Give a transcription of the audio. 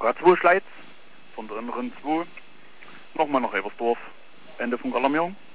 K2 Schleiz, von der inneren 2, nochmal nach Eversdorf, Ende von Galermion.